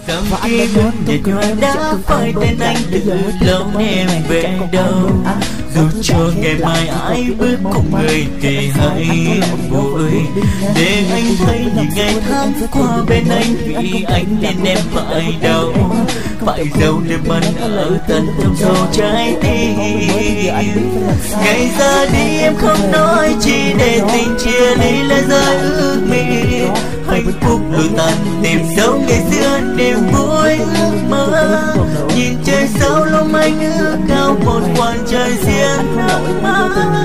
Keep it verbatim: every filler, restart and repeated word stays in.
Tâm kia muốn nhạt nhòa đã phai tên anh từ lâu em về đâu. Dù cho ngày mai ai bước cùng người thì hãy vui, để anh thấy những ngày tháng qua bên anh, vì anh nên em phải đau, phải dấu đêm mân ở tận thâm sâu trái tim. Ngày ra đi em không nói chi, để tình chia ly lại rơi ước mị. Hạnh phúc lụi tàn tìm dấu ngày xưa, niềm vui ước mơ. Nhìn trời sâu lông anh ước cao một khoảng trời riêng nắng mơ.